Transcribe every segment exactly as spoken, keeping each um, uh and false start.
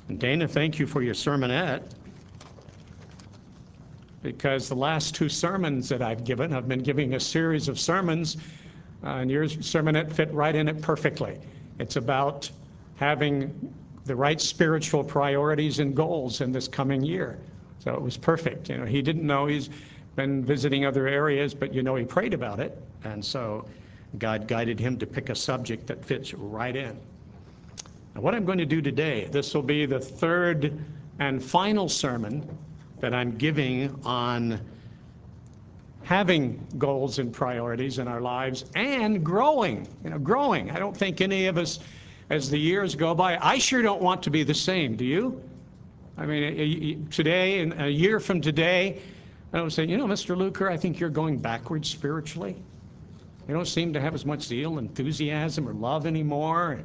And Dana, thank you for your sermonette, because the last two sermons that I've given, I've been giving a series of sermons, uh, and your sermonette fit right in it perfectly. It's about having the right spiritual priorities and goals in this coming year. So it was perfect. You know, he didn't know, he's been visiting other areas, but you know, he prayed about it. And so God guided him to pick a subject that fits right in. Now, what I'm going to do today, this will be the third and final sermon that I'm giving on having goals and priorities in our lives and growing, you know, growing. I don't think any of us, as the years go by, I sure don't want to be the same. Do you? I mean, today, and a year from today, I don't say, you know, Mister Luker, I think you're going backwards spiritually. You don't seem to have as much zeal, enthusiasm, or love anymore.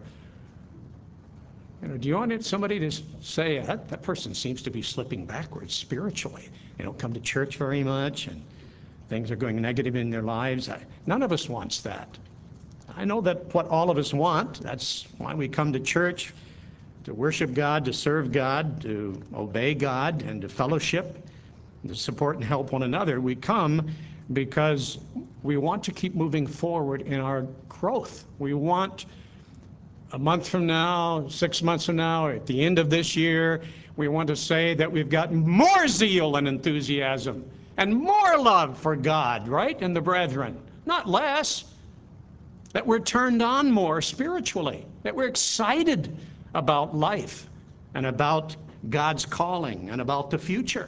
You know, do you want somebody to say, that, that person seems to be slipping backwards spiritually? They don't come to church very much, and things are going negative in their lives. I, none of us wants that. I know that what all of us want, that's why we come to church, to worship God, to serve God, to obey God, and to fellowship, and to support and help one another. We come because we want to keep moving forward in our growth. We want a month from now, six months from now, or at the end of this year, we want to say that we've got more zeal and enthusiasm and more love for God, right, and the brethren, not less. That we're turned on more spiritually, that we're excited about life and about God's calling and about the future.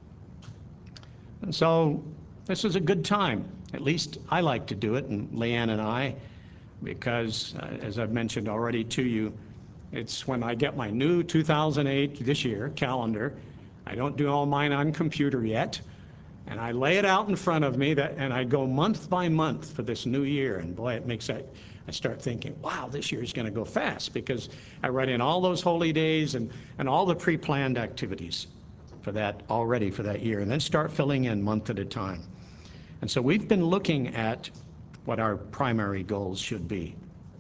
And so this is a good time. At least I like to do it, and Leanne and I, because uh, as I've mentioned already to you, it's when I get my new two thousand eight, this year, calendar. I don't do all mine on computer yet. And I lay it out in front of me, that, and I go month by month for this new year. And boy, it makes that, I start thinking, wow, this year is going to go fast, because I write in all those holy days and, and all the pre-planned activities for that already for that year, and then start filling in month at a time. And so we've been looking at what our primary goals should be.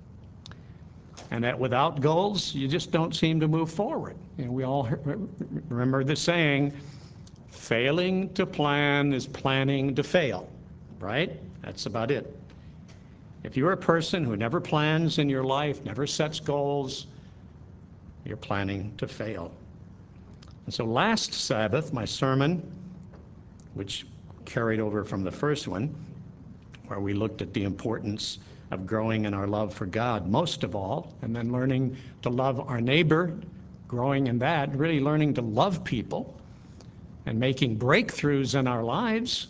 And that without goals, you just don't seem to move forward. You know, we all remember the saying, failing to plan is planning to fail, right? That's about it. If you're a person who never plans in your life, never sets goals, you're planning to fail. And so last Sabbath, my sermon, which carried over from the first one, where we looked at the importance of growing in our love for God most of all, and then learning to love our neighbor, growing in that, really learning to love people, and making breakthroughs in our lives.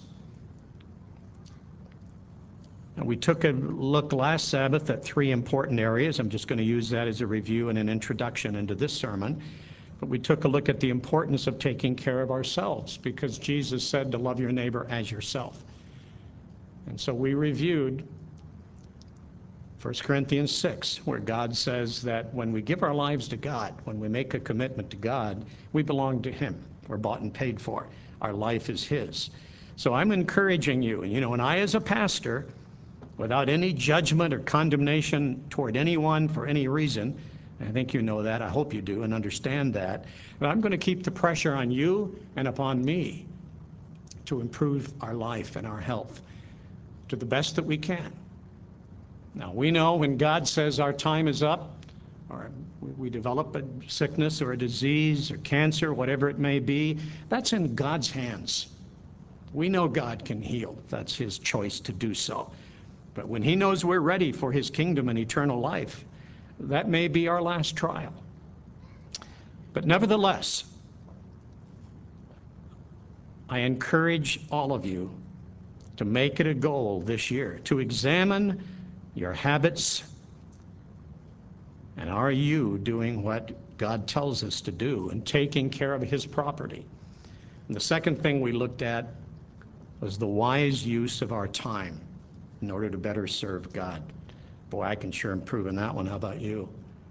And we took a look last Sabbath at three important areas. I'm just going to use that as a review and an introduction into this sermon. But we took a look at the importance of taking care of ourselves, because Jesus said to love your neighbor as yourself. And so we reviewed First Corinthians six, where God says that when we give our lives to God, when we make a commitment to God, we belong to Him. We're bought and paid for. Our life is His. So I'm encouraging you, and you know, and I as a pastor, without any judgment or condemnation toward anyone for any reason, I think you know that, I hope you do and understand that, but I'm going to keep the pressure on you and upon me to improve our life and our health to the best that we can. Now, we know when God says our time is up, or we develop a sickness or a disease or cancer, whatever it may be, that's in God's hands. We know God can heal. That's His choice to do so. But when He knows we're ready for His kingdom and eternal life, that may be our last trial. But nevertheless, I encourage all of you to make it a goal this year to examine your habits, and are you doing what God tells us to do and taking care of His property? And the second thing we looked at was the wise use of our time in order to better serve God. Boy, I can sure improve on that one. How about you?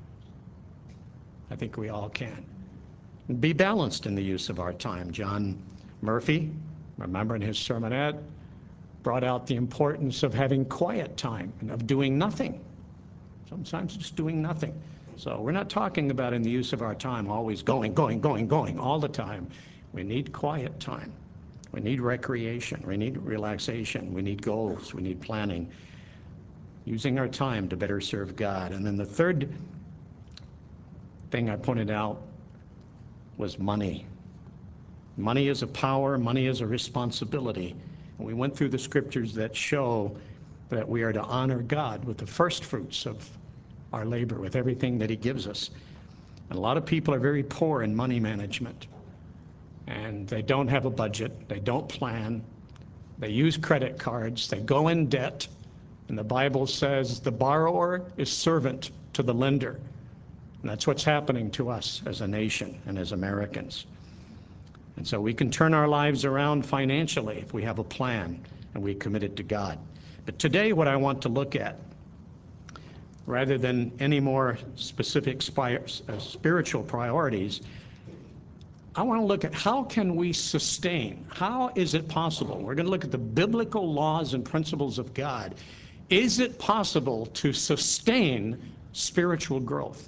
I think we all can. And be balanced in the use of our time. John Murphy, remember in his sermonette, brought out the importance of having quiet time and of doing nothing. Sometimes just doing nothing. So we're not talking about in the use of our time always going, going, going, going all the time. We need quiet time. We need recreation. We need relaxation. We need goals. We need planning. Using our time to better serve God. And then the third thing I pointed out was money. Money is a power. Money is a responsibility. And we went through the scriptures that show that we are to honor God with the first fruits of our labor, with everything that he gives us. And a lot of people are very poor in money management. And they don't have a budget. They don't plan. They use credit cards. They go in debt. And the Bible says the borrower is servant to the lender. And that's what's happening to us as a nation and as Americans. And so we can turn our lives around financially if we have a plan and we commit it to God. But today what I want to look at, rather than any more specific spiritual priorities, I want to look at how can we sustain, how is it possible? We're going to look at the biblical laws and principles of God. Is it possible to sustain spiritual growth?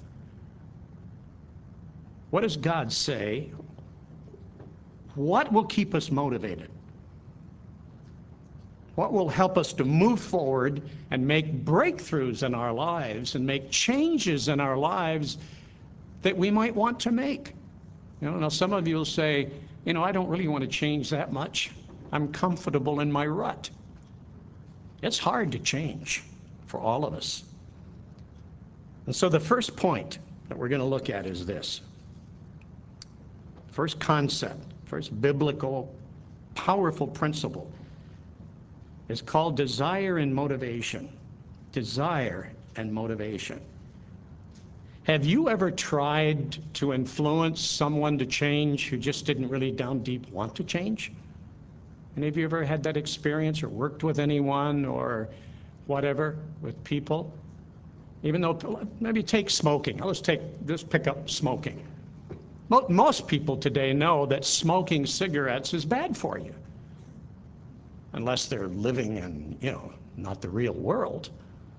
What does God say? What will keep us motivated? What will help us to move forward and make breakthroughs in our lives and make changes in our lives that we might want to make? You know, now some of you will say, you know, I don't really want to change that much. I'm comfortable in my rut. It's hard to change for all of us. And so the first point that we're going to look at is this. First concept, first biblical, powerful principle is called desire and motivation. Desire and motivation. Have you ever tried to influence someone to change who just didn't really down deep want to change? Any of you ever had that experience or worked with anyone or whatever with people? Even though, maybe take smoking. Let's take, just pick up smoking. Most people today know that smoking cigarettes is bad for you. Unless they're living in, you know, not the real world.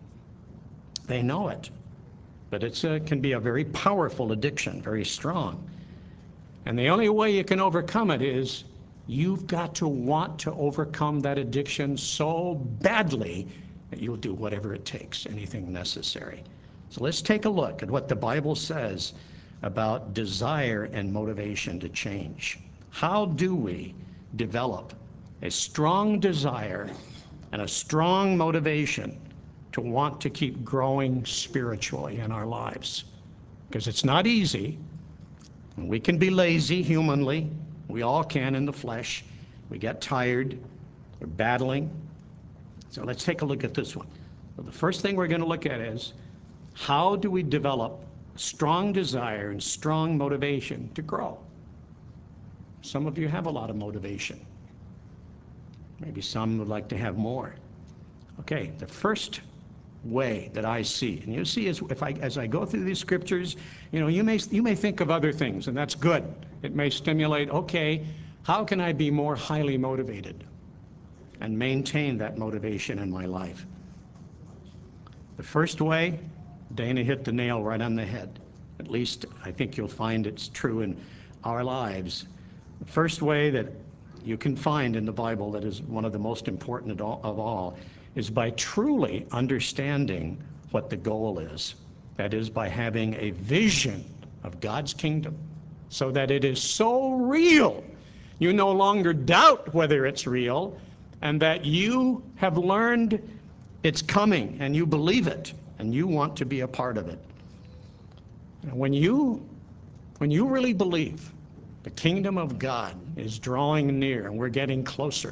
They know it. But it uh, can be a very powerful addiction, very strong. And the only way you can overcome it is you've got to want to overcome that addiction so badly that you'll do whatever it takes, anything necessary. So let's take a look at what the Bible says about desire and motivation to change. How do we develop a strong desire and a strong motivation to want to keep growing spiritually in our lives? Because it's not easy. We can be lazy humanly. We all can in the flesh. We get tired. We're battling. So let's take a look at this one. So the first thing we're going to look at is, how do we develop strong desire and strong motivation to grow? Some of you have a lot of motivation. Maybe some would like to have more. Okay, the first way that I see, and you see as if I as I go through these scriptures, you know, you may you may think of other things, and that's good. It may stimulate, okay, how can I be more highly motivated and maintain that motivation in my life? The first way, Dana hit the nail right on the head. At least I think you'll find it's true in our lives. The first way that you can find in the Bible that is one of the most important of all is by truly understanding what the goal is. That is, by having a vision of God's kingdom so that it is so real you no longer doubt whether it's real, and that you have learned it's coming and you believe it and you want to be a part of it. And when you when you really believe the kingdom of God is drawing near and we're getting closer.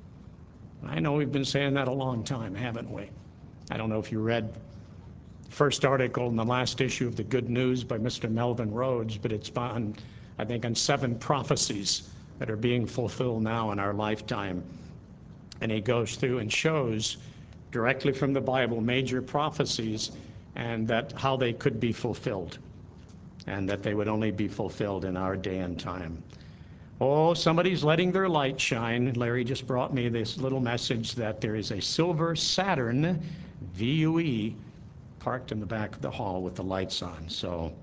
I know we've been saying that a long time, haven't we? I don't know if you read the first article in the last issue of the Good News by Mister Melvin Rhodes, but it's on, I think, on seven prophecies that are being fulfilled now in our lifetime. And he goes through and shows directly from the Bible major prophecies and that how they could be fulfilled, and that they would only be fulfilled in our day and time. Oh, somebody's letting their light shine. Larry just brought me this little message that there is a silver Saturn V U E parked in the back of the hall with the lights on. So,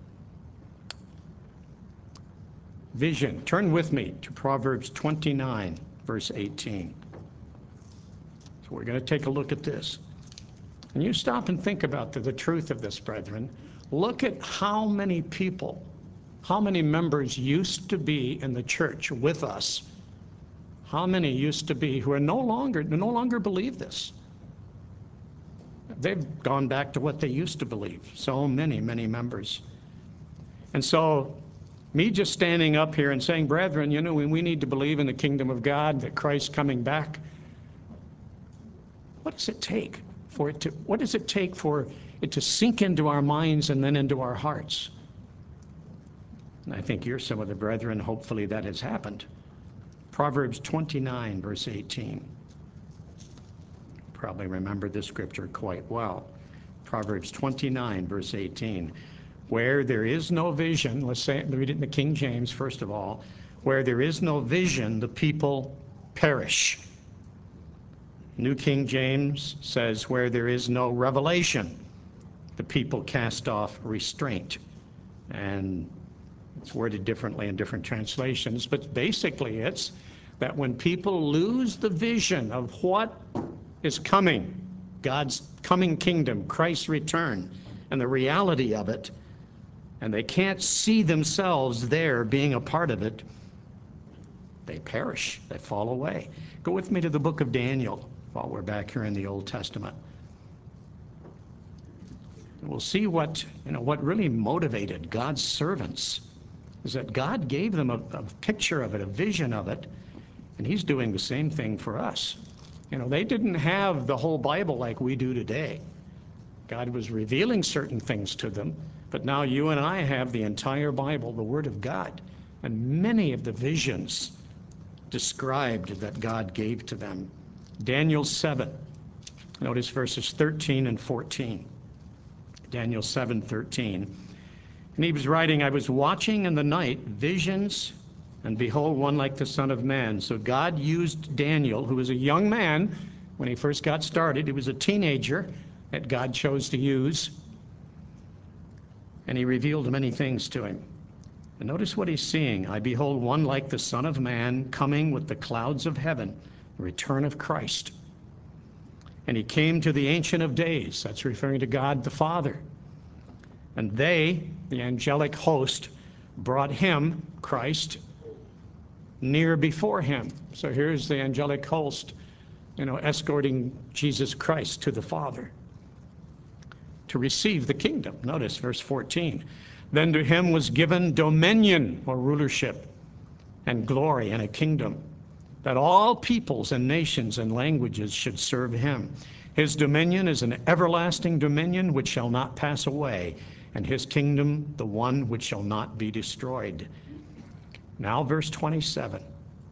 vision. Turn with me to Proverbs twenty-nine, verse eighteen. So we're going to take a look at this. And you stop and think about the, the truth of this, brethren. Look at how many people, how many members used to be in the church with us. How many used to be who are no longer, no longer believe this. They've gone back to what they used to believe. So many, many members. And so me just standing up here and saying, brethren, you know, we, we need to believe in the kingdom of God, that Christ's coming back. What does it take for it to, what does it take for it to sink into our minds and then into our hearts? And I think you're some of the brethren, hopefully that has happened. Proverbs twenty-nine, verse eighteen. Probably remember this scripture quite well. Proverbs twenty-nine, verse eighteen. Where there is no vision, let's say, read it in the King James first of all. Where there is no vision, the people perish. New King James says, where there is no revelation, the people cast off restraint. And it's worded differently in different translations, but basically it's that when people lose the vision of what is coming, God's coming kingdom, Christ's return, and the reality of it, and they can't see themselves there being a part of it, they perish, they fall away. Go with me to the book of Daniel while we're back here in the Old Testament. We'll see what, you know, what really motivated God's servants is that God gave them a, a picture of it, a vision of it, and he's doing the same thing for us. You know, they didn't have the whole Bible like we do today. God was revealing certain things to them, but now you and I have the entire Bible, the Word of God, and many of the visions described that God gave to them. Daniel seven, notice verses thirteen and fourteen. Daniel seven thirteen. And he was writing, I was watching in the night visions, and behold, one like the Son of Man. So God used Daniel, who was a young man when he first got started. He was a teenager that God chose to use. And he revealed many things to him. And notice what he's seeing. I behold one like the Son of Man coming with the clouds of heaven, the return of Christ. And he came to the Ancient of Days. That's referring to God the Father. And they, the angelic host, brought him, Christ, near before him. So here's the angelic host, you know, escorting Jesus Christ to the Father to receive the kingdom. Notice verse fourteen. Then to him was given dominion or rulership and glory and a kingdom, that all peoples and nations and languages should serve him. His dominion is an everlasting dominion which shall not pass away, and his kingdom the one which shall not be destroyed. Now verse twenty-seven.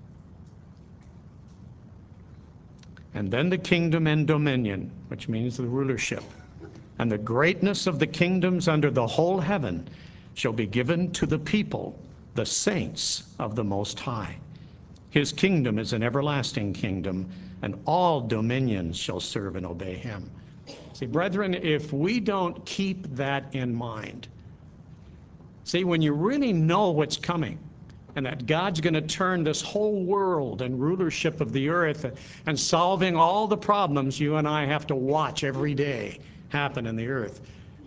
And then the kingdom and dominion, which means the rulership, and the greatness of the kingdoms under the whole heaven shall be given to the people, the saints of the Most High. His kingdom is an everlasting kingdom, and all dominions shall serve and obey him. See, brethren, if we don't keep that in mind, see, when you really know what's coming, and that God's going to turn this whole world and rulership of the earth and solving all the problems you and I have to watch every day happen in the earth,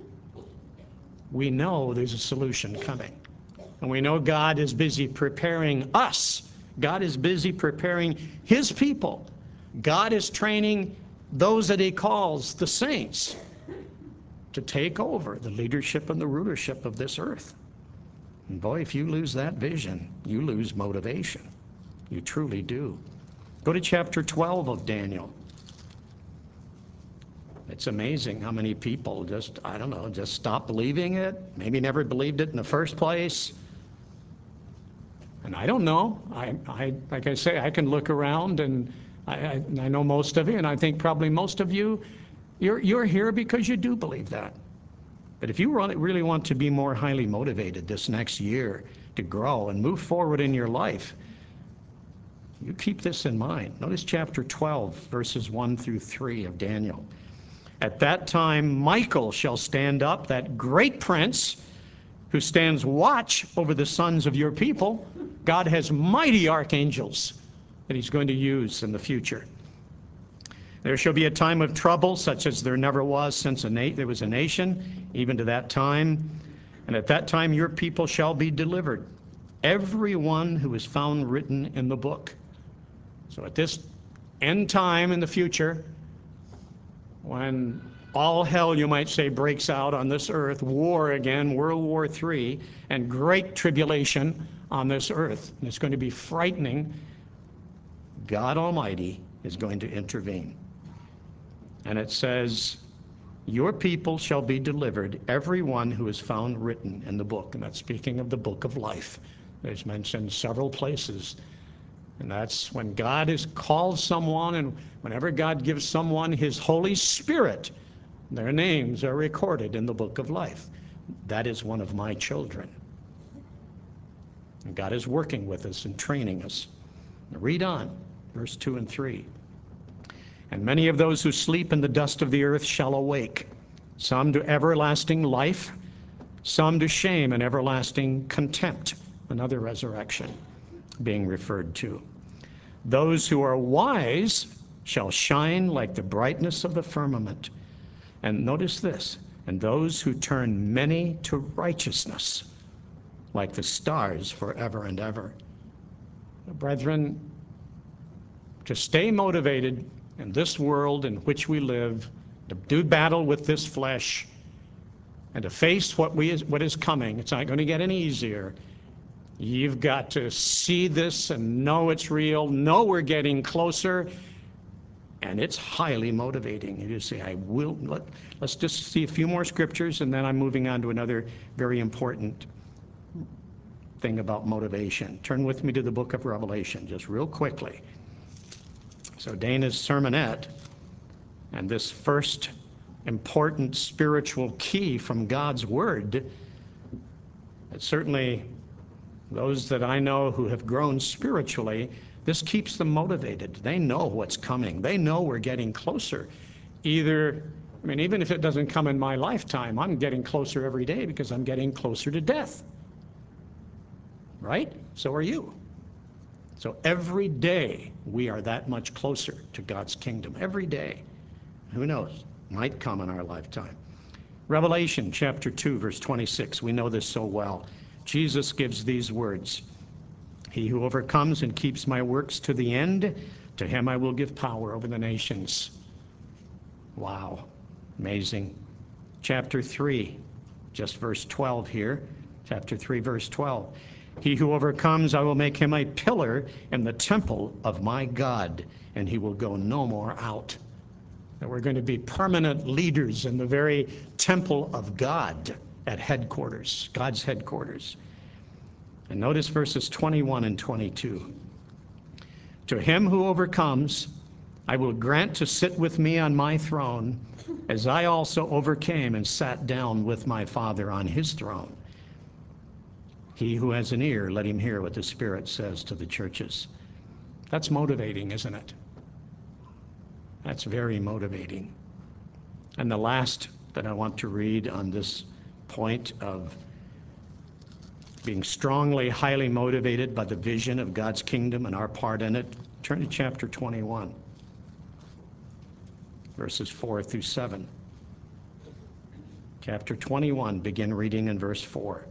we know there's a solution coming. And we know God is busy preparing us. God is busy preparing his people. God is training those that he calls the saints to take over the leadership and the rulership of this earth. And boy, if you lose that vision, you lose motivation. You truly do. Go to chapter twelve of Daniel. It's amazing how many people just, I don't know, just stop believing it, maybe never believed it in the first place. And I don't know. I, I like I say, I can look around, and I, I, I know most of you, and I think probably most of you, you're, you're here because you do believe that. But if you really want to be more highly motivated this next year to grow and move forward in your life, you keep this in mind. Notice chapter twelve, verses one through three of Daniel. At that time, Michael shall stand up, that great prince who stands watch over the sons of your people. God has mighty archangels that he's going to use in the future. There shall be a time of trouble, such as there never was since a na- there was a nation, even to that time. And at that time your people shall be delivered, every one who is found written in the book. So at this end time in the future, when all hell, you might say, breaks out on this earth, war again, World War Three, and great tribulation on this earth, and it's going to be frightening, God Almighty is going to intervene. And it says, your people shall be delivered, every one who is found written in the book. And that's speaking of the book of life. There's mentioned several places. And that's when God has called someone, and whenever God gives someone his Holy Spirit, their names are recorded in the book of life. That is one of my children. And God is working with us and training us. Read on, verse two and three. And many of those who sleep in the dust of the earth shall awake, some to everlasting life, some to shame and everlasting contempt. Another resurrection being referred to. Those who are wise shall shine like the brightness of the firmament. And notice this, and those who turn many to righteousness, like the stars forever and ever. Brethren, to stay motivated in this world in which we live, to do battle with this flesh, and to face what we is, what is coming, it's not going to get any easier. You've got to see this and know it's real, know we're getting closer, and it's highly motivating. You just say, I will, let, let's just see a few more scriptures, and then I'm moving on to another very important thing about motivation. Turn with me to the book of Revelation, just real quickly. So Dana's sermonette, and this first important spiritual key from God's Word, it certainly, those that I know who have grown spiritually, this keeps them motivated. They know what's coming. They know we're getting closer. Either, I mean, even if it doesn't come in my lifetime, I'm getting closer every day because I'm getting closer to death. Right? So are you. So every day we are that much closer to God's kingdom. Every day. Who knows? Might come in our lifetime. Revelation chapter two, verse twenty-six. We know this so well. Jesus gives these words. He who overcomes and keeps my works to the end, to him I will give power over the nations. Wow. Amazing. Chapter three, just verse twelve here. Chapter three, verse twelve. He who overcomes, I will make him a pillar in the temple of my God, and he will go no more out. And we're going to be permanent leaders in the very temple of God at headquarters, God's headquarters. And notice verses twenty-one and twenty-two. To him who overcomes, I will grant to sit with me on my throne, as I also overcame and sat down with my Father on his throne. He who has an ear, let him hear what the Spirit says to the churches. That's motivating, isn't it? That's very motivating. And the last that I want to read on this point of being strongly, highly motivated by the vision of God's kingdom and our part in it, turn to chapter twenty-one, verses four through seven. Chapter twenty-one, begin reading in verse four.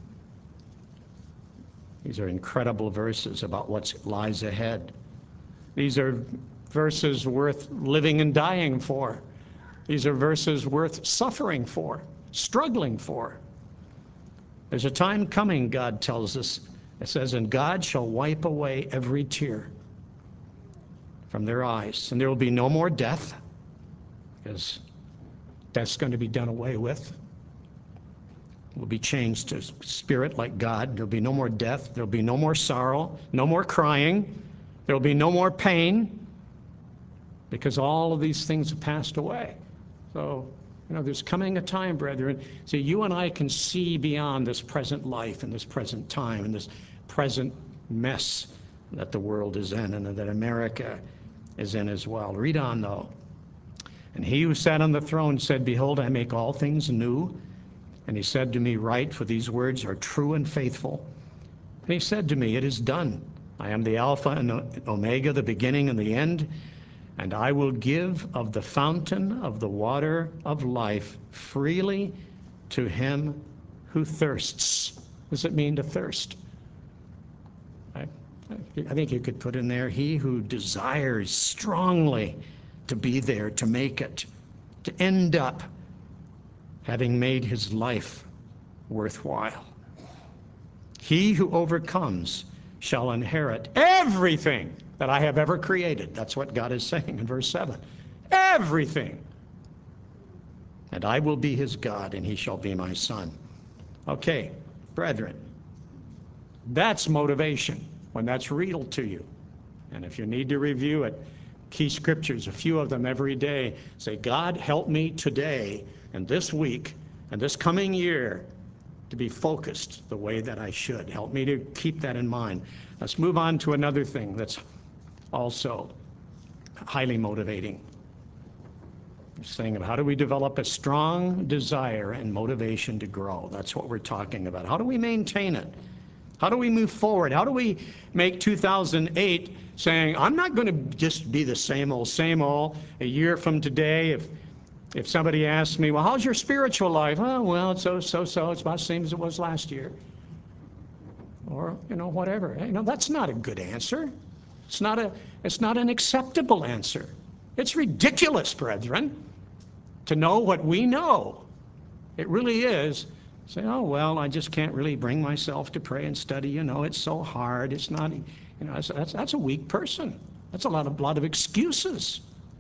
These are incredible verses about what lies ahead. These are verses worth living and dying for. These are verses worth suffering for, struggling for. There's a time coming, God tells us. It says, and God shall wipe away every tear from their eyes. And there will be no more death, because death's going to be done away with. Will be changed to spirit like God. There'll be no more death. There'll be no more sorrow, no more crying. There'll be no more pain, because all of these things have passed away. So, you know, there's coming a time, brethren. See, you and I can see beyond this present life and this present time and this present mess that the world is in and that America is in as well. Read on, though. And he who sat on the throne said, Behold, I make all things new. And he said to me, Write, for these words are true and faithful. And he said to me, It is done. I am the Alpha and Omega, the beginning and the end. And I will give of the fountain of the water of life freely to him who thirsts. What does it mean to thirst? I, I think you could put in there, he who desires strongly to be there, to make it, to end up having made his life worthwhile. He who overcomes shall inherit everything that I have ever created. That's what God is saying in verse seven. Everything. And I will be his God, and he shall be my son. Okay, brethren, that's motivation when that's real to you. And if you need to review it, key scriptures, a few of them every day. Say, God, help me today and this week and this coming year to be focused the way that I should. Help me to keep that in mind. Let's move on to another thing that's also highly motivating. Saying, how do we develop a strong desire and motivation to grow? That's what we're talking about. How do we maintain it? How do we move forward? How do we make two thousand eight saying, I'm not going to just be the same old, same old. A year from today, if if somebody asks me, well, how's your spiritual life? Oh, well, it's so, so, so. It's about the same as it was last year. Or, you know, whatever. You know, that's not a good answer. It's not a, it's not an acceptable answer. It's ridiculous, brethren, to know what we know. It really is. Say, oh, well, I just can't really bring myself to pray and study. You know, it's so hard. It's not, you know, that's, that's, that's a weak person. That's a lot of, lot of excuses.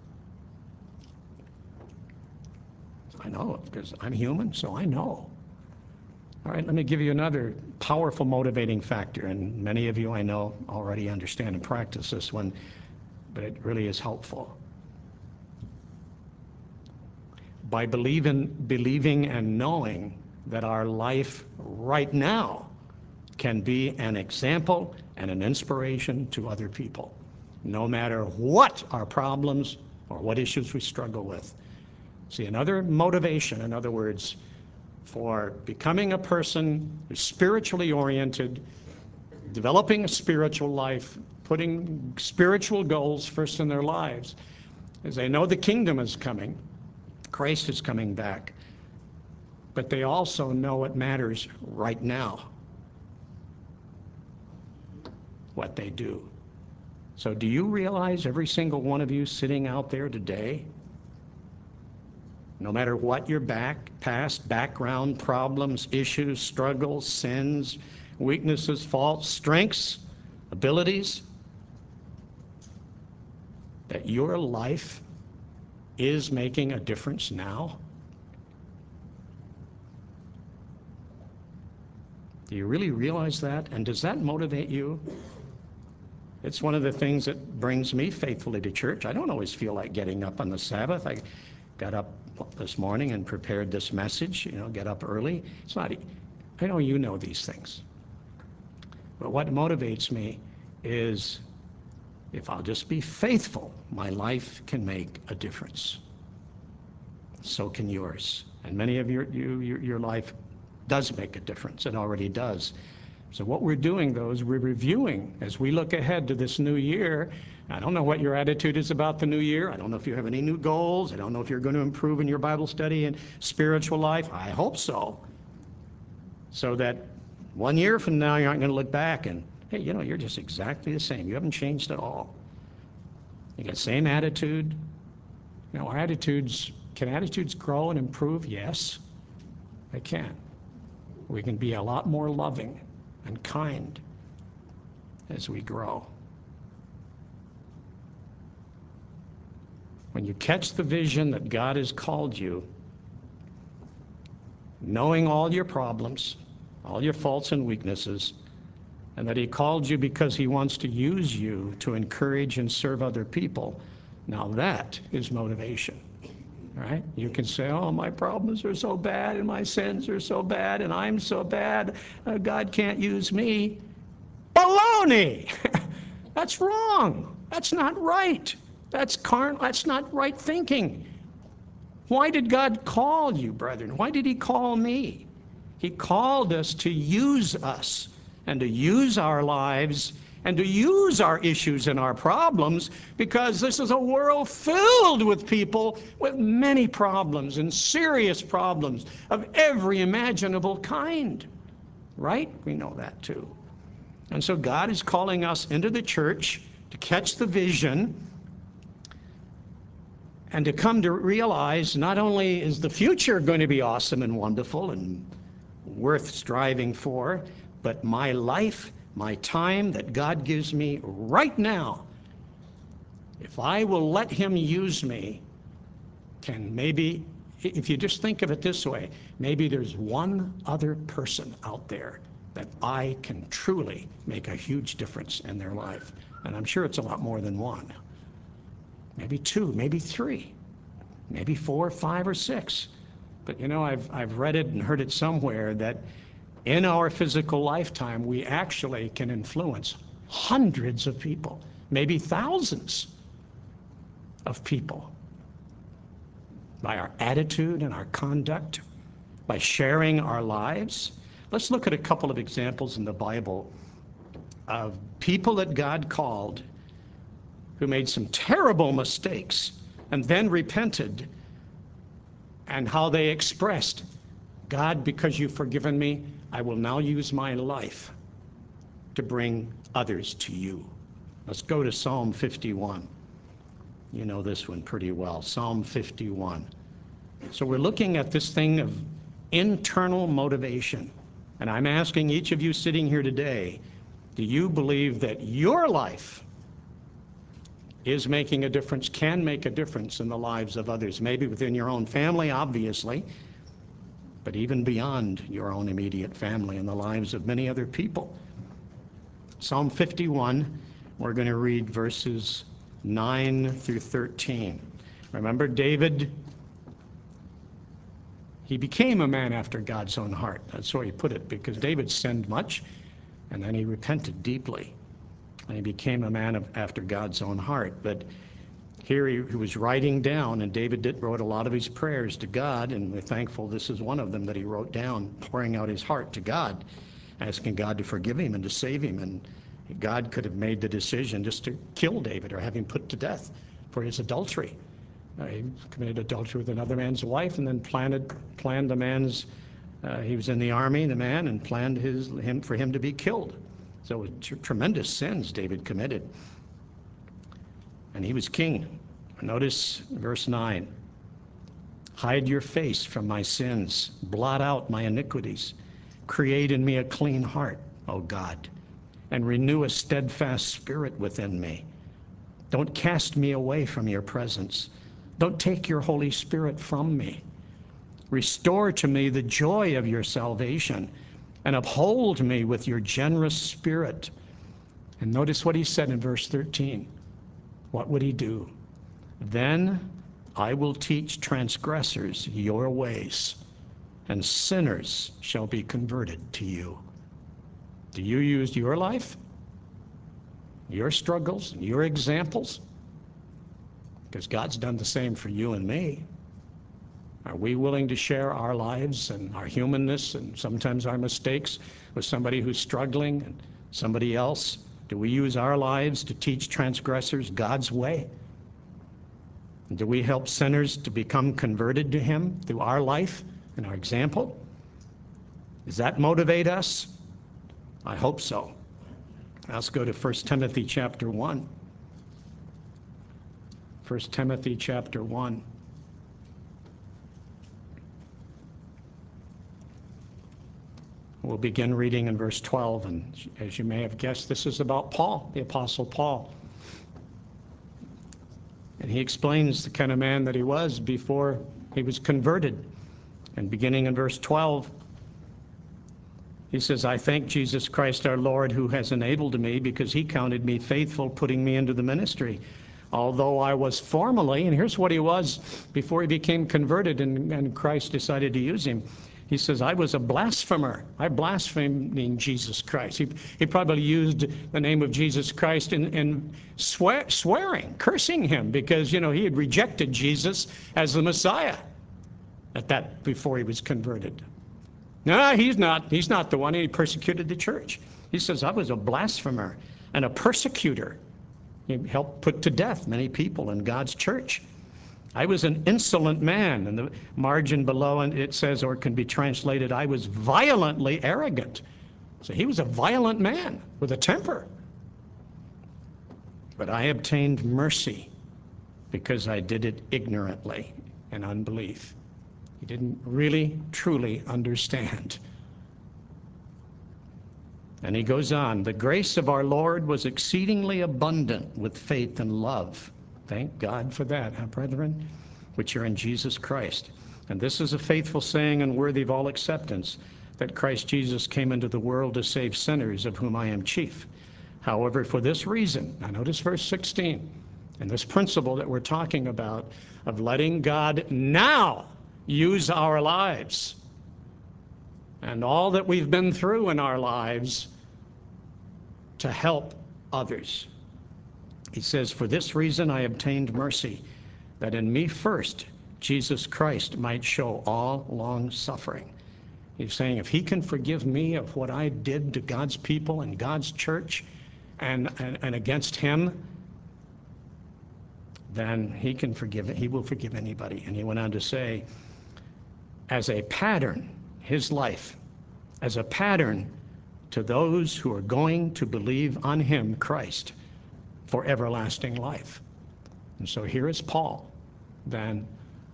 I know, because I'm human, so I know. All right, let me give you another powerful motivating factor, and many of you I know already understand and practice this one, but it really is helpful. By believing, believing and knowing that our life right now can be an example and an inspiration to other people, no matter what our problems or what issues we struggle with. See, another motivation, in other words, for becoming a person who's spiritually oriented, developing a spiritual life, putting spiritual goals first in their lives, is they know the kingdom is coming, Christ is coming back, but they also know what matters right now, what they do. So do you realize, every single one of you sitting out there today, no matter what your back, past, background, problems, issues, struggles, sins, weaknesses, faults, strengths, abilities, that your life is making a difference now? Do you really realize that? And does that motivate you? It's one of the things that brings me faithfully to church. I don't always feel like getting up on the Sabbath. I got up this morning and prepared this message, you know, get up early. It's not, I know you know these things. But what motivates me is, if I'll just be faithful, my life can make a difference. So can yours. And many of your, you, your, your life does make a difference. It already does. So what we're doing, though, is we're reviewing as we look ahead to this new year. I don't know what your attitude is about the new year. I don't know if you have any new goals. I don't know if you're going to improve in your Bible study and spiritual life. I hope so. So that one year from now, you aren't going to look back and, hey, you know, you're just exactly the same. You haven't changed at all. You got the same attitude. You know, our attitudes, can attitudes grow and improve? Yes, they can. We can be a lot more loving and kind as we grow. When you catch the vision that God has called you, knowing all your problems, all your faults and weaknesses, and that he called you because he wants to use you to encourage and serve other people, now that is motivation. Right? You can say, oh, my problems are so bad and my sins are so bad and I'm so bad, uh, God can't use me. Baloney! That's wrong. That's not right. That's carnal. That's not right thinking. Why did God call you, brethren? Why did he call me? He called us to use us and to use our lives and to use our issues and our problems, because this is a world filled with people with many problems and serious problems of every imaginable kind. Right? We know that too. And so God is calling us into the church to catch the vision and to come to realize not only is the future going to be awesome and wonderful and worth striving for, but my life, my time that God gives me right now, if I will let him use me, can maybe, if you just think of it this way, maybe there's one other person out there that I can truly make a huge difference in their life. And I'm sure it's a lot more than one. Maybe two, maybe three, maybe four, five, or six. But you know, I've, I've read it and heard it somewhere that in our physical lifetime, we actually can influence hundreds of people, maybe thousands of people, by our attitude and our conduct, by sharing our lives. Let's look at a couple of examples in the Bible of people that God called who made some terrible mistakes and then repented, and how they expressed, God, because you've forgiven me, I will now use my life to bring others to you. Let's go to Psalm fifty-one. You know this one pretty well, Psalm fifty-one. So we're looking at this thing of internal motivation. And I'm asking each of you sitting here today, do you believe that your life is making a difference, can make a difference in the lives of others? Maybe within your own family, obviously, but even beyond your own immediate family and the lives of many other people. Psalm fifty-one, we're going to read verses nine through thirteen. Remember, David, he became a man after God's own heart. That's the way he put it, because David sinned much, and then he repented deeply. And he became a man of, after God's own heart. But here he, he was writing down, and David did, wrote a lot of his prayers to God, and we're thankful this is one of them that he wrote down, pouring out his heart to God, asking God to forgive him and to save him. And God could have made the decision just to kill David or have him put to death for his adultery. Uh, he committed adultery with another man's wife, and then planted, planned the man's, uh, he was in the army, the man, and planned his, him, for him to be killed. So it was tr- tremendous sins David committed. And he was king. Notice verse nine. Hide your face from my sins. Blot out my iniquities. Create in me a clean heart, O God, and renew a steadfast spirit within me. Don't cast me away from your presence. Don't take your Holy Spirit from me. Restore to me the joy of your salvation, and uphold me with your generous spirit. And notice what he said in verse thirteen. What would he do? Then I will teach transgressors your ways, and sinners shall be converted to you. Do you use your life, your struggles, your examples? Because God's done the same for you and me. Are we willing to share our lives and our humanness and sometimes our mistakes with somebody who's struggling and somebody else? Do we use our lives to teach transgressors God's way? And do we help sinners to become converted to him through our life and our example? Does that motivate us? I hope so. Let's go to First Timothy chapter one. First Timothy chapter one. We'll begin reading in verse twelve, and as you may have guessed, this is about Paul, the Apostle Paul. And he explains the kind of man that he was before he was converted. And beginning in verse twelve, he says, I thank Jesus Christ our Lord, who has enabled me, because he counted me faithful, putting me into the ministry. Although I was formerly, and here's what he was before he became converted and, and Christ decided to use him. He says, I was a blasphemer. I blasphemed Jesus Christ. He, he probably used the name of Jesus Christ in, in swear, swearing, cursing him, because, you know, he had rejected Jesus as the Messiah. at that before he was converted. No, he's not. He's not the one. He persecuted the church. He says, I was a blasphemer and a persecutor. He helped put to death many people in God's church. I was an insolent man. And the margin below it says, or can be translated, I was violently arrogant. So he was a violent man with a temper. But I obtained mercy because I did it ignorantly in unbelief. He didn't really, truly understand. And he goes on, the grace of our Lord was exceedingly abundant with faith and love. Thank God for that, huh, brethren, which are in Jesus Christ. And this is a faithful saying and worthy of all acceptance, that Christ Jesus came into the world to save sinners, of whom I am chief. However, for this reason, now notice verse sixteen, and this principle that we're talking about of letting God now use our lives and all that we've been through in our lives to help others. He says, for this reason I obtained mercy, that in me first Jesus Christ might show all long suffering. He's saying, if he can forgive me of what I did to God's people and God's church and, and, and against him, then he can forgive it. He will forgive anybody. And he went on to say, as a pattern, his life, as a pattern to those who are going to believe on him, Christ, for everlasting life. And so here is Paul. Then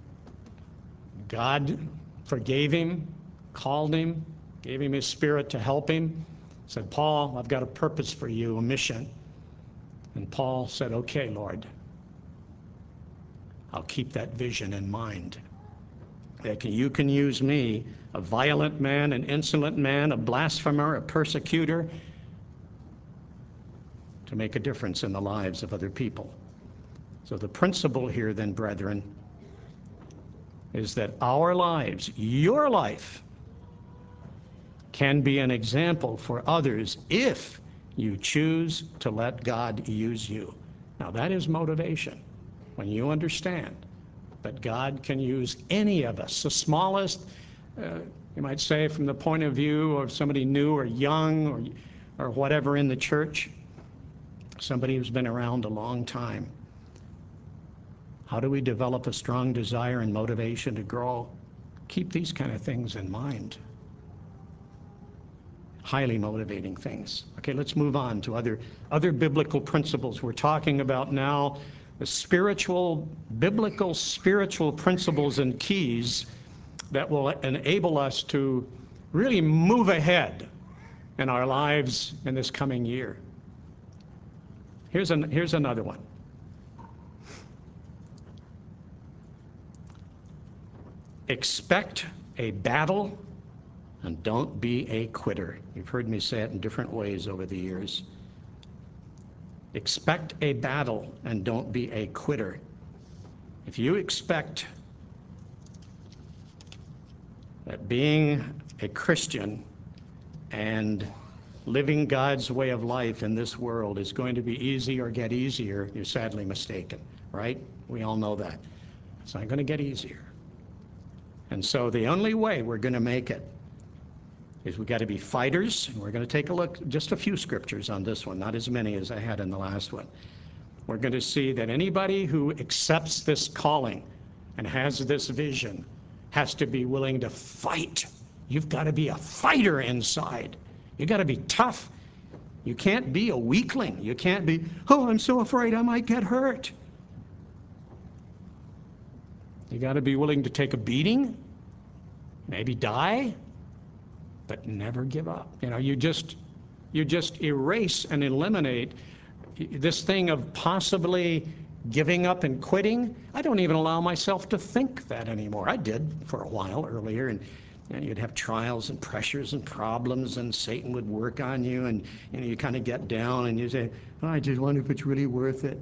God forgave him, called him, gave him his Spirit to help him, said, Paul, I've got a purpose for you, a mission. And Paul said, okay, Lord, I'll keep that vision in mind. That you can use me, a violent man, an insolent man, a blasphemer, a persecutor, to make a difference in the lives of other people. So the principle here then, brethren, is that our lives, your life, can be an example for others if you choose to let God use you. Now that is motivation. When you understand that God can use any of us, the smallest, uh, you might say from the point of view of somebody new or young or, or whatever in the church, somebody who's been around a long time. How do we develop a strong desire and motivation to grow? Keep these kind of things in mind. Highly motivating things. Okay, let's move on to other, other biblical principles. We're talking about now the spiritual, biblical spiritual principles and keys that will enable us to really move ahead in our lives in this coming year. Here's, an, here's another one. Expect a battle and don't be a quitter. You've heard me say it in different ways over the years. Expect a battle and don't be a quitter. If you expect that being a Christian and living God's way of life in this world is going to be easy or get easier, you're sadly mistaken, right? We all know that. It's not going to get easier. And so the only way we're going to make it is we've got to be fighters, and we're going to take a look, just a few scriptures on this one, not as many as I had in the last one. We're going to see that anybody who accepts this calling and has this vision has to be willing to fight. You've got to be a fighter inside. You've got to be tough. You can't be a weakling. You can't be, oh, I'm so afraid I might get hurt. You got to be willing to take a beating, maybe die, but never give up. You know, you just, you just erase and eliminate this thing of possibly giving up and quitting. I don't even allow myself to think that anymore. I did for a while earlier, and, and you'd have trials and pressures and problems, and Satan would work on you, and you know, you kind of get down and you say, oh, I just wonder if it's really worth it.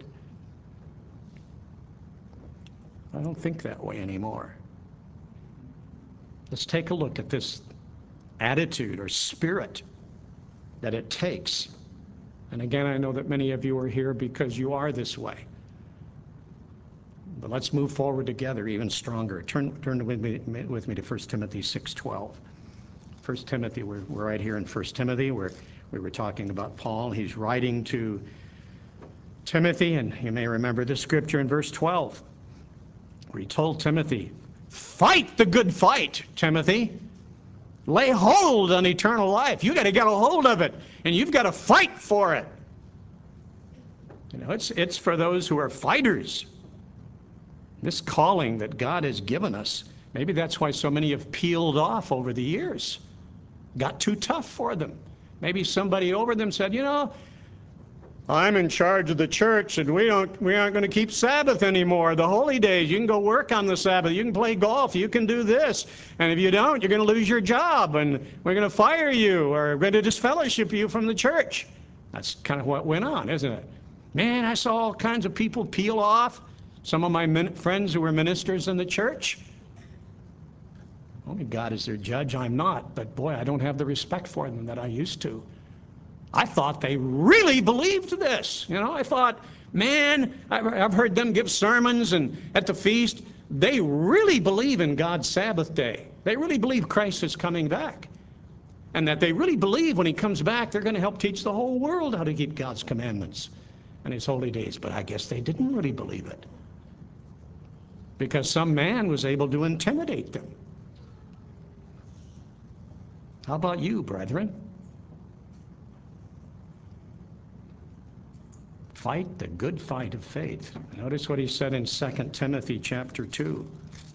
I don't think that way anymore. Let's take a look at this attitude or spirit that it takes. And again, I know that many of you are here because you are this way. But let's move forward together even stronger. Turn, turn with me, with me to First Timothy six twelve. First Timothy, we're, we're right here in First Timothy where we were talking about Paul. He's writing to Timothy, and you may remember this scripture in verse twelve, where he told Timothy, fight the good fight, Timothy. Lay hold on eternal life. You got to get a hold of it, and you've got to fight for it. You know, it's it's for those who are fighters. This calling that God has given us, maybe that's why so many have peeled off over the years. Got too tough for them. Maybe somebody over them said, you know, I'm in charge of the church, and we don't we aren't going to keep Sabbath anymore. The holy days, you can go work on the Sabbath, you can play golf, you can do this, and if you don't, you're going to lose your job, and we're going to fire you, or we're going to disfellowship you from the church. That's kind of what went on, isn't it? Man, I saw all kinds of people peel off. Some of my min- friends who were ministers in the church. Only God is their judge. I'm not, but boy, I don't have the respect for them that I used to. I thought they really believed this. You know, I thought, man, I've heard them give sermons and at the feast. They really believe in God's Sabbath day. They really believe Christ is coming back. And that they really believe when he comes back, they're going to help teach the whole world how to keep God's commandments and his holy days. But I guess they didn't really believe it, because some man was able to intimidate them. How about you, brethren? Fight the good fight of faith. Notice what he said in Second Timothy chapter two,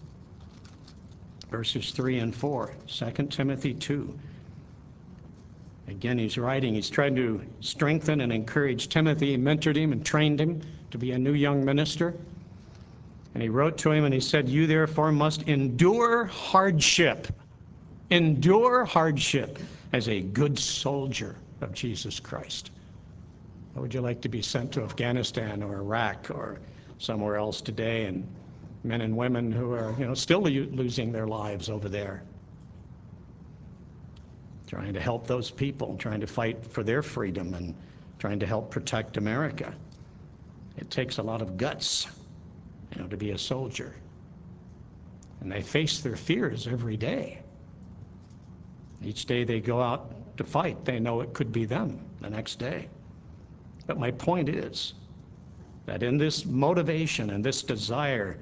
verses three and four. Second Timothy two. Again, he's writing, he's trying to strengthen and encourage Timothy. He mentored him and trained him to be a new young minister. And he wrote to him and he said, you therefore must endure hardship. Endure hardship as a good soldier of Jesus Christ. How would you like to be sent to Afghanistan or Iraq or somewhere else today, and men and women who are, you know, still losing their lives over there, trying to help those people, trying to fight for their freedom and trying to help protect America. It takes a lot of guts, you know, to be a soldier. And they face their fears every day. Each day they go out to fight, they know it could be them the next day. But my point is that in this motivation and this desire,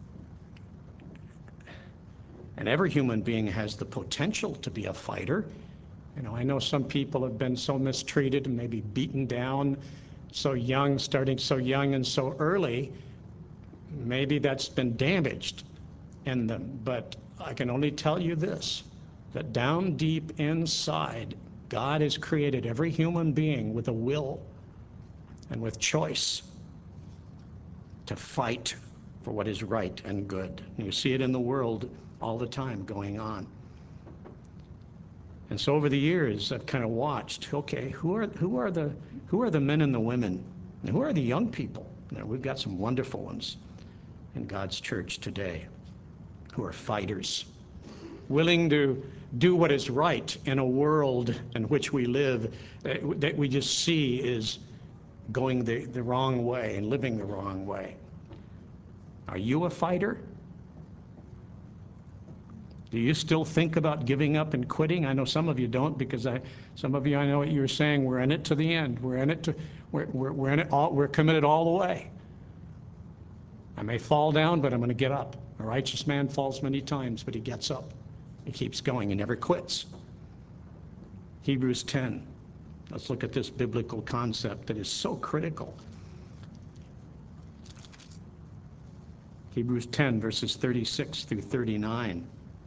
and every human being has the potential to be a fighter. You know, I know some people have been so mistreated and maybe beaten down so young, starting so young and so early. Maybe that's been damaged in them. But I can only tell you this, that down deep inside, God has created every human being with a will and with choice to fight for what is right and good. And you see it in the world all the time going on. And so over the years, I've kind of watched, okay, who are who are the who are the men and the women, and who are the young people? You know, we've got some wonderful ones in God's church today who are fighters, willing to do what is right in a world in which we live that, that we just see is going the, the wrong way and living the wrong way. Are you a fighter? Do you still think about giving up and quitting? I know some of you don't, because I, some of you, I know what you were saying, we're in it to the end. We're in it to, we're, we're, we're in it all, we're committed all the way. I may fall down, but I'm going to get up. A righteous man falls many times, but he gets up. He keeps going. He never quits. Hebrews ten. Let's look at this biblical concept that is so critical. Hebrews ten, verses thirty-six through thirty-nine.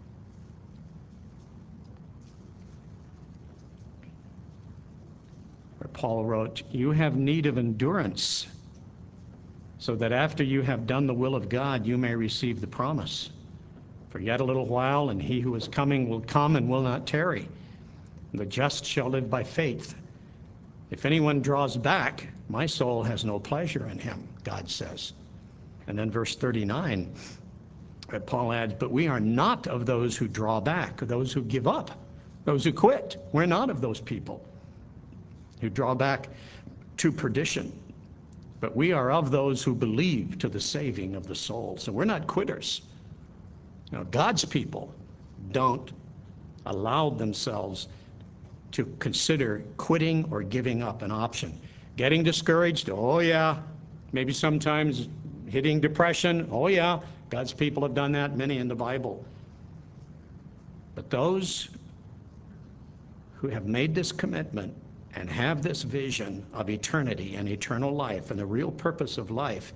Where Paul wrote, you have need of endurance, so that after you have done the will of God, you may receive the promise. For yet a little while, and he who is coming will come and will not tarry. The just shall live by faith. If anyone draws back, my soul has no pleasure in him, God says. And then verse thirty-nine, Paul adds, but we are not of those who draw back, those who give up, those who quit. We're not of those people who draw back to perdition. but we are of those who believe to the saving of the soul. So we're not quitters. You know, God's people don't allow themselves to consider quitting or giving up an option. Getting discouraged, oh yeah. Maybe sometimes hitting depression, oh yeah. God's people have done that, many in the Bible. But those who have made this commitment and have this vision of eternity and eternal life and the real purpose of life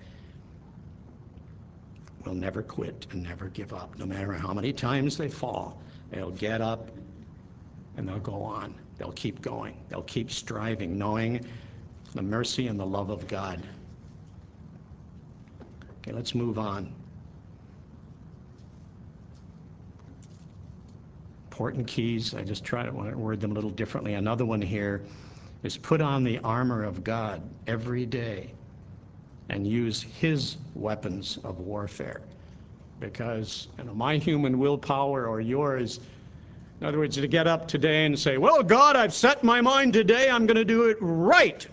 will never quit and never give up. No matter how many times they fall, they'll get up and they'll go on. They'll keep going. They'll keep striving, knowing the mercy and the love of God. Okay, let's move on. Important keys. I just try to word them a little differently. Another one here is put on the armor of God every day and use his weapons of warfare. Because you know, my human willpower or yours, in other words, to get up today and say, well, God, I've set my mind today, I'm going to do it right.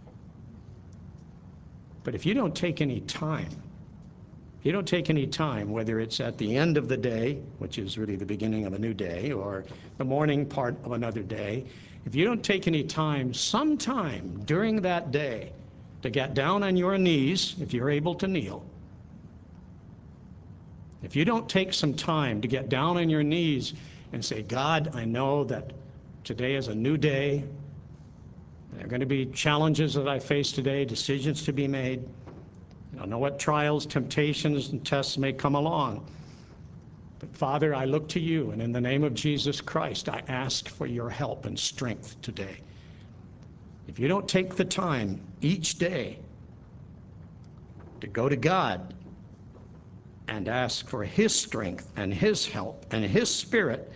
But if you don't take any time, if you don't take any time, whether it's at the end of the day, which is really the beginning of a new day, or the morning part of another day, if you don't take any time, sometime during that day, to get down on your knees, if you're able to kneel, if you don't take some time to get down on your knees and say, God, I know that today is a new day. There are going to be challenges that I face today, decisions to be made. I don't know what trials, temptations, and tests may come along. But Father, I look to you, and in the name of Jesus Christ, I ask for your help and strength today. If you don't take the time each day to go to God and ask for his strength and his help and his spirit,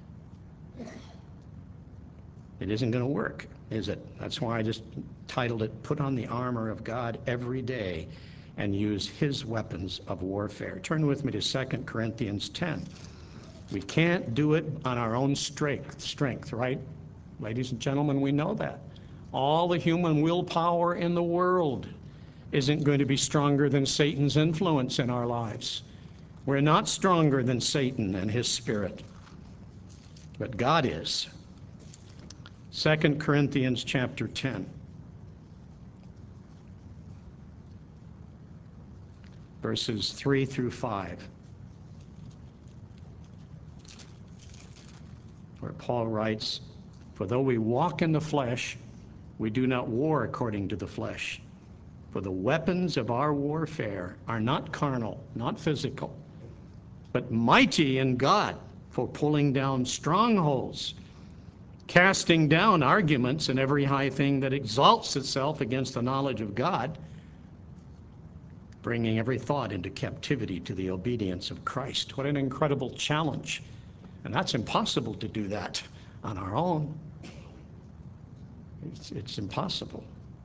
it isn't going to work, is it? That's why I just titled it, Put on the Armor of God Every Day and Use His Weapons of Warfare. Turn with me to Second Corinthians ten. We can't do it on our own strength, strength, right? Ladies and gentlemen, we know that. All the human willpower in the world isn't going to be stronger than Satan's influence in our lives. We're not stronger than Satan and his spirit, but God is. Second Corinthians chapter ten. Verses three through five, where Paul writes, for though we walk in the flesh, we do not war according to the flesh. For the weapons of our warfare are not carnal, not physical, but mighty in God for pulling down strongholds, casting down arguments and every high thing that exalts itself against the knowledge of God, bringing every thought into captivity to the obedience of Christ. What an incredible challenge. And that's impossible to do that on our own. It's, it's impossible.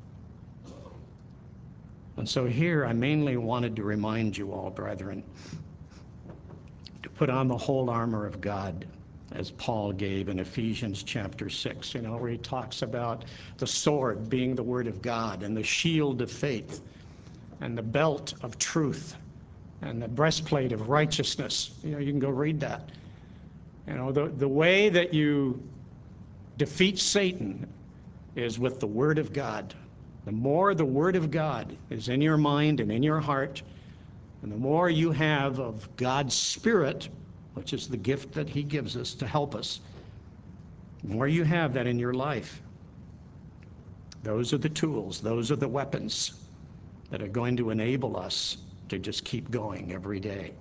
And so here I mainly wanted to remind you all, brethren, to put on the whole armor of God, as Paul gave in Ephesians chapter six, you know, where he talks about the sword being the word of God and the shield of faith and the belt of truth and the breastplate of righteousness. You know, you can go read that. You know, the, the way that you defeat Satan is with the word of God. The more the word of God is in your mind and in your heart, and the more you have of God's Spirit, which is the gift that he gives us to help us, the more you have that in your life, those are the tools, those are the weapons that are going to enable us to just keep going every day.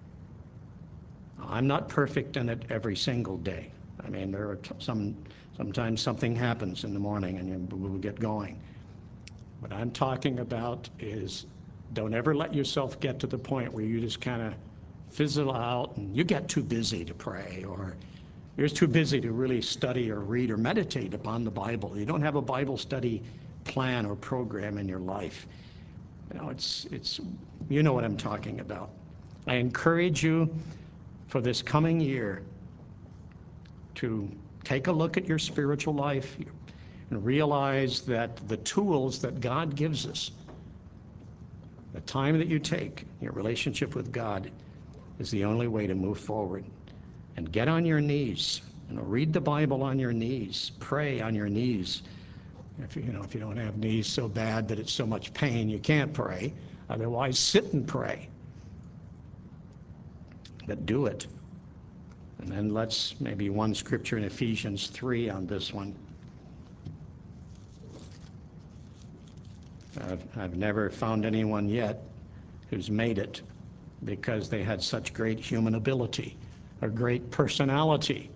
I'm not perfect in it every single day. I mean, there are some, sometimes something happens in the morning and you, we'll get going. What I'm talking about is don't ever let yourself get to the point where you just kind of fizzle out and you get too busy to pray, or you're too busy to really study or read or meditate upon the Bible. You don't have a Bible study plan or program in your life. You know, it's, it's, you know what I'm talking about. I encourage you for this coming year to take a look at your spiritual life and realize that the tools that God gives us The time that you take, your relationship with God, is the only way to move forward. And get on your knees. You know, read the Bible on your knees. Pray on your knees. If you, you know, if you don't have knees so bad that it's so much pain you can't pray, otherwise sit and pray. But do it. And then let's maybe one scripture in Ephesians three on this one. I've, I've never found anyone yet who's made it because they had such great human ability or great personality.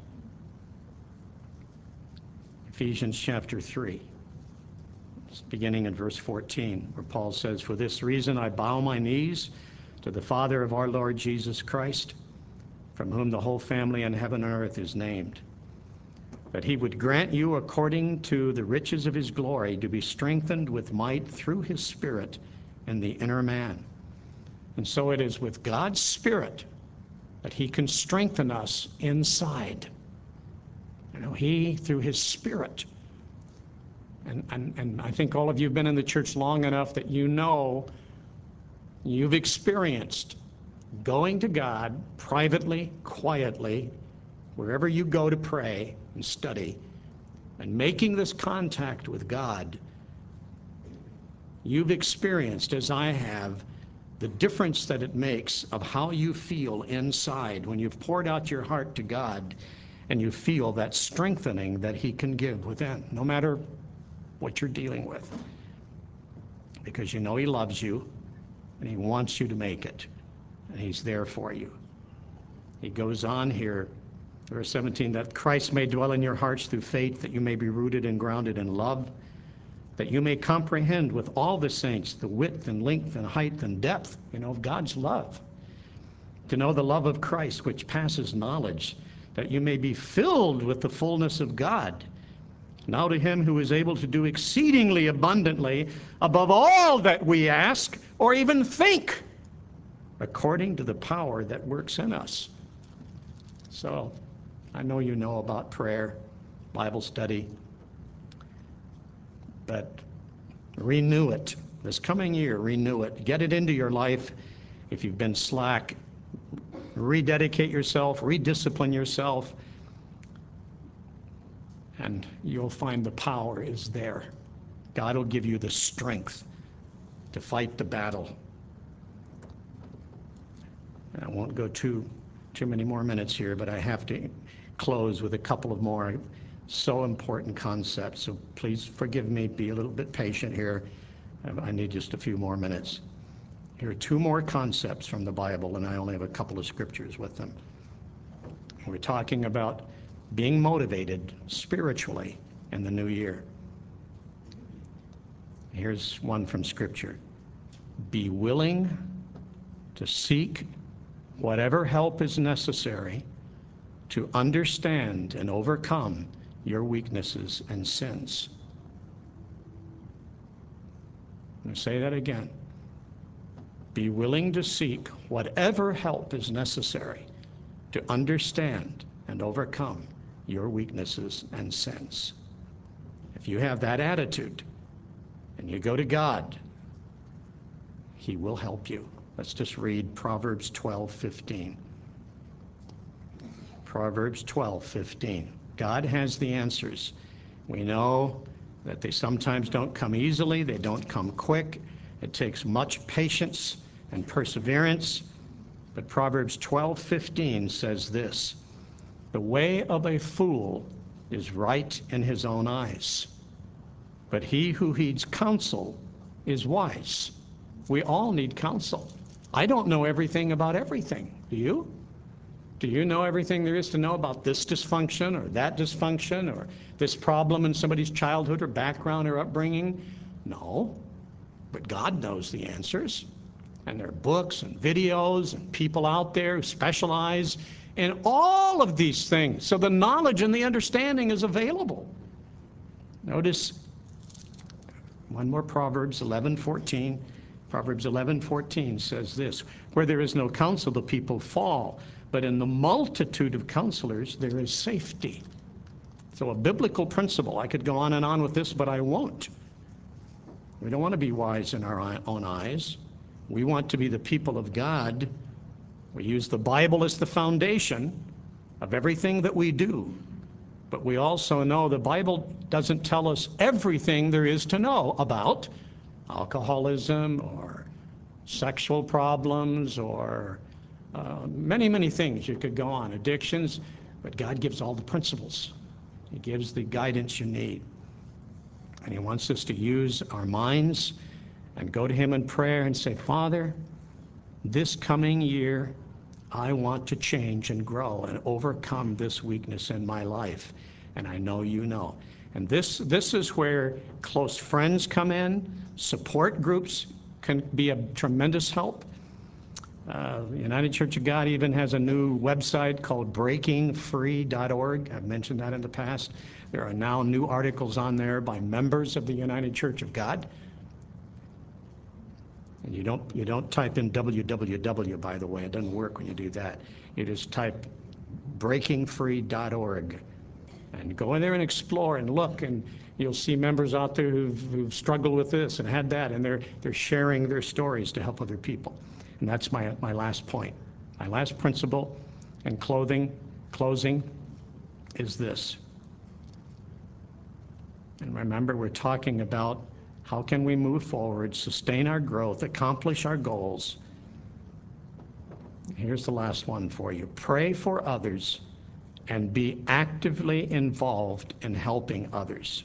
Ephesians chapter three, beginning in verse fourteen, where Paul says, "For this reason I bow my knees to the Father of our Lord Jesus Christ, from whom the whole family in heaven and earth is named, that he would grant you according to the riches of his glory to be strengthened with might through his Spirit in the inner man." And so it is with God's Spirit that he can strengthen us inside. You know, he, through his Spirit. And, and, and I think all of you have been in the church long enough that you know, you've experienced going to God privately, quietly, wherever you go to pray and study, and making this contact with God. You've experienced, as I have, the difference that it makes of how you feel inside when you've poured out your heart to God and you feel that strengthening that he can give within, no matter what you're dealing with. Because you know he loves you and he wants you to make it, and he's there for you. He goes on here, verse seventeen, that Christ may dwell in your hearts through faith, that you may be rooted and grounded in love, that you may comprehend with all the saints the width and length and height and depth, you know, of God's love. To know the love of Christ, which passes knowledge, that you may be filled with the fullness of God. Now to him who is able to do exceedingly abundantly above all that we ask or even think, according to the power that works in us. So, I know you know about prayer, Bible study, but renew it. This coming year, renew it. Get it into your life. If you've been slack, rededicate yourself, rediscipline yourself, and you'll find the power is there. God will give you the strength to fight the battle. I won't go too too many more minutes here, but I have to close with a couple of more so important concepts. So please forgive me, be a little bit patient here. I need just a few more minutes. Here are two more concepts from the Bible, and I only have a couple of scriptures with them. We're talking about being motivated spiritually in the new year. Here's one from Scripture. Be willing to seek whatever help is necessary to understand and overcome your weaknesses and sins. I'm going to say that again. Be willing to seek whatever help is necessary to understand and overcome your weaknesses and sins. If you have that attitude and you go to God, he will help you. Let's just read Proverbs twelve fifteen. Proverbs twelve fifteen. God has the answers. We know that they sometimes don't come easily, they don't come quick. It takes much patience and perseverance. But Proverbs twelve fifteen says this, the way of a fool is right in his own eyes, but he who heeds counsel is wise. We all need counsel. I don't know everything about everything. Do you? Do you know everything there is to know about this dysfunction or that dysfunction or this problem in somebody's childhood or background or upbringing? No. But God knows the answers. And there are books and videos and people out there who specialize in all of these things. So the knowledge and the understanding is available. Notice one more Proverbs eleven fourteen. Proverbs eleven fourteen says this, where there is no counsel, the people fall, but in the multitude of counselors there is safety. So a biblical principle. I could go on and on with this, but I won't. We don't want to be wise in our own eyes. We want to be the people of God. We use the Bible as the foundation of everything that we do. But we also know the Bible doesn't tell us everything there is to know about alcoholism or sexual problems or uh, many, many things. You could go on, addictions, but God gives all the principles. He gives the guidance you need. And he wants us to use our minds and go to him in prayer and say, Father, this coming year, I want to change and grow and overcome this weakness in my life. And I know you know. And this, this is where close friends come in. Support groups can be a tremendous help. Uh, the United Church of God even has a new website called breaking free dot org. I've mentioned that in the past. There are now new articles on there by members of the United Church of God. And you don't, you don't type in w w w, by the way. It doesn't work when you do that. You just type breaking free dot org. And go in there and explore and look, and you'll see members out there who've, who've struggled with this and had that, and they're, they're sharing their stories to help other people. And that's my, my last point. My last principle in clothing, closing is this. And remember, we're talking about how can we move forward, sustain our growth, accomplish our goals. Here's the last one for you. Pray for others and be actively involved in helping others.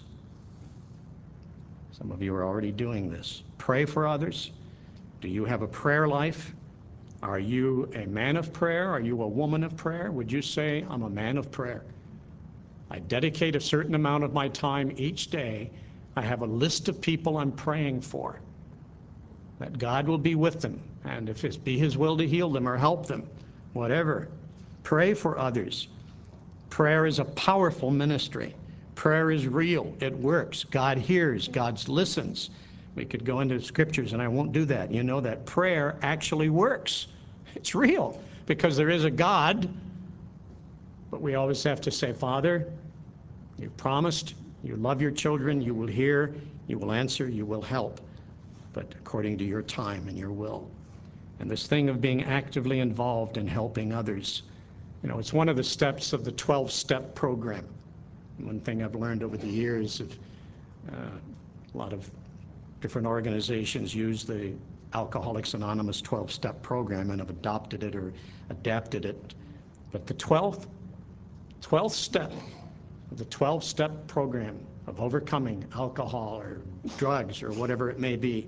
Some of you are already doing this. Pray for others. Do you have a prayer life? Are you a man of prayer? Are you a woman of prayer? Would you say, I'm a man of prayer? I dedicate a certain amount of my time each day. I have a list of people I'm praying for, that God will be with them, and if it be his will to heal them or help them, whatever. Pray for others. Prayer is a powerful ministry. Prayer is real. It works. God hears. God listens. We could go into scriptures, and I won't do that. You know that prayer actually works. It's real because there is a God, but we always have to say, Father, you promised, you love your children, you will hear, you will answer, you will help, but according to your time and your will. And this thing of being actively involved in helping others, you know, it's one of the steps of the twelve-step program. One thing I've learned over the years, of, uh, a lot of different organizations use the Alcoholics Anonymous twelve-step program and have adopted it or adapted it. But the twelfth, twelfth step of the twelve-step program of overcoming alcohol or drugs or whatever it may be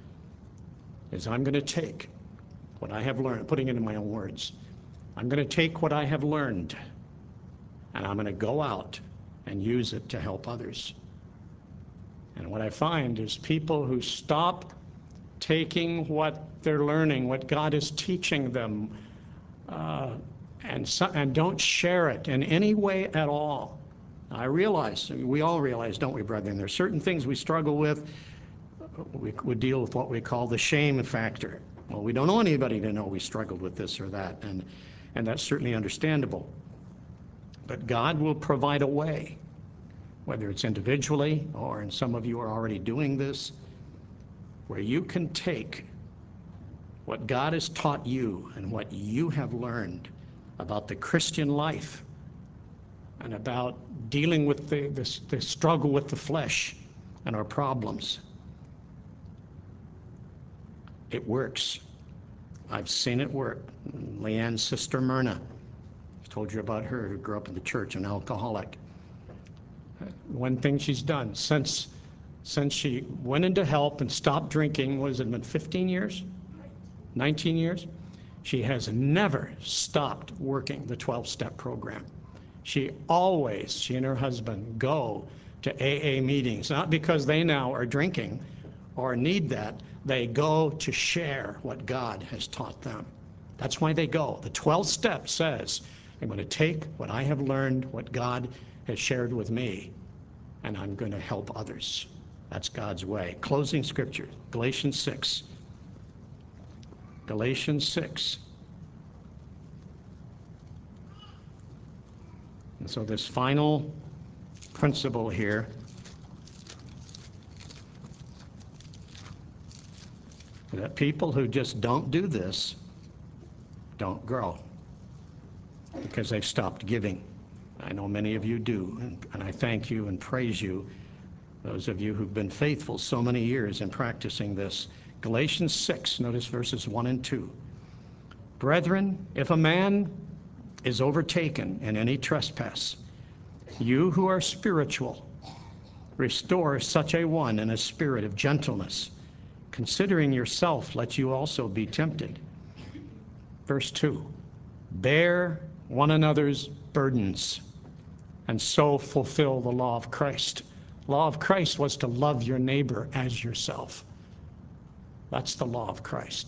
is I'm going to take what I have learned, putting it in my own words, I'm going to take what I have learned and I'm going to go out and use it to help others. And what I find is people who stop taking what they're learning, what God is teaching them, uh, and, so, and don't share it in any way at all. I realize, I mean, we all realize, don't we, brethren, there are certain things we struggle with. We would deal with what we call the shame factor. Well, we don't want anybody to know we struggled with this or that, and, and that's certainly understandable. But God will provide a way, whether it's individually or, and some of you are already doing this, where you can take what God has taught you and what you have learned about the Christian life and about dealing with the, the, the struggle with the flesh and our problems. It works. I've seen it work. Leanne's sister Myrna, I told you about her, who grew up in the church, an alcoholic. One thing she's done since since she went into help and stopped drinking, what has it been, fifteen years? nineteen years? She has never stopped working the twelve-step program. She always, she and her husband, go to A A meetings, not because they now are drinking or need that. They go to share what God has taught them. That's why they go. The twelfth step says, I'm going to take what I have learned, what God has shared with me, and I'm going to help others. That's God's way. Closing scripture, Galatians six. Galatians six. And so this final principle here that people who just don't do this don't grow because they've stopped giving. I know many of you do, and, and I thank you and praise you, those of you who've been faithful so many years in practicing this. Galatians six, notice verses one and two. Brethren, if a man is overtaken in any trespass, you who are spiritual, restore such a one in a spirit of gentleness, considering yourself, lest you also be tempted. Verse two, bear one another's burdens, and so fulfill the law of Christ. Law of Christ was to love your neighbor as yourself. That's the law of Christ.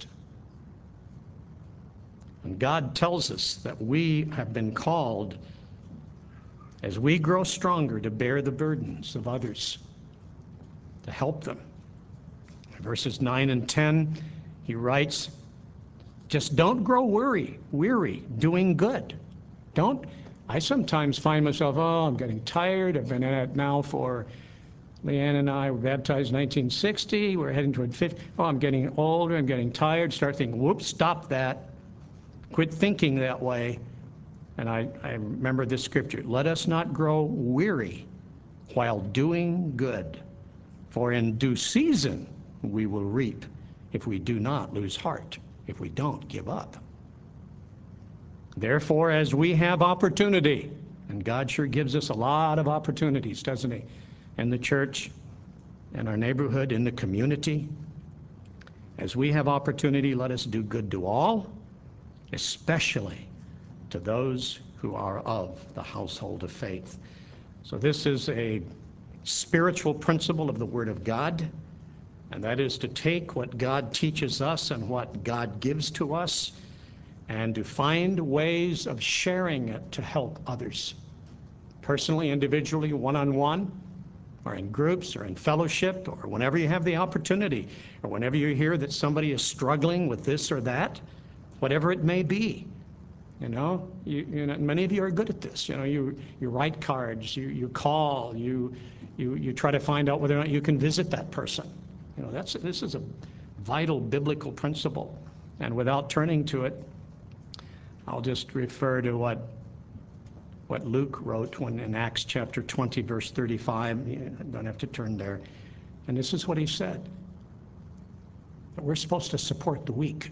And God tells us that we have been called, as we grow stronger, to bear the burdens of others, to help them. In verses nine and ten, he writes, just don't grow weary, weary doing good. Don't, I sometimes find myself, oh, I'm getting tired. I've been at it now for, Leanne and I were baptized in nineteen sixty. We're heading toward fifty. Oh, I'm getting older. I'm getting tired. Start thinking, whoops, stop that. Quit thinking that way. And I, I remember this scripture, let us not grow weary while doing good, for in due season we will reap if we do not lose heart, if we don't give up. Therefore, as we have opportunity, and God sure gives us a lot of opportunities, doesn't he? In the church, in our neighborhood, in the community. As we have opportunity, let us do good to all, especially to those who are of the household of faith. So this is a spiritual principle of the Word of God, and that is to take what God teaches us and what God gives to us and to find ways of sharing it to help others, personally, individually, one-on-one, or in groups, or in fellowship, or whenever you have the opportunity, or whenever you hear that somebody is struggling with this or that, whatever it may be. You know, you, you know, many of you are good at this. You know, you you write cards, you you call, you you you try to find out whether or not you can visit that person. You know, that's this is a vital biblical principle, and without turning to it, I'll just refer to what what Luke wrote when in Acts chapter twenty, verse thirty-five. You don't have to turn there, and this is what he said: that we're supposed to support the weak.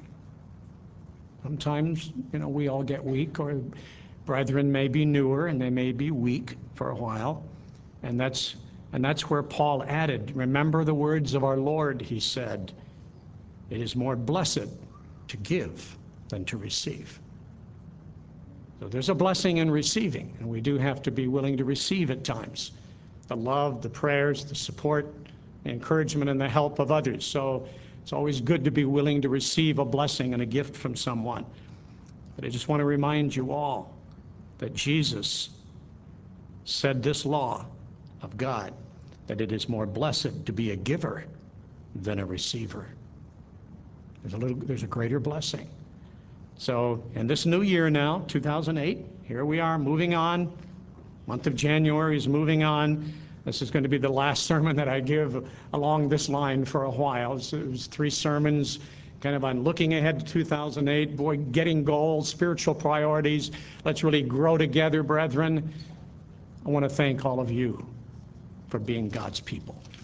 Sometimes, you know, we all get weak, or brethren may be newer and they may be weak for a while. And that's and that's where Paul added, remember the words of our Lord, he said, it is more blessed to give than to receive. So there's a blessing in receiving, and we do have to be willing to receive at times. The love, the prayers, the support, the encouragement, and the help of others. So it's always good to be willing to receive a blessing and a gift from someone. But I just want to remind you all that Jesus said this law of God, that it is more blessed to be a giver than a receiver. There's a little, there's a greater blessing. So in this new year now, two thousand eight, here we are moving on. Month of January is moving on. This is going to be the last sermon that I give along this line for a while. It was three sermons kind of on looking ahead to two thousand eight, boy, getting goals, spiritual priorities. Let's really grow together, brethren. I want to thank all of you for being God's people.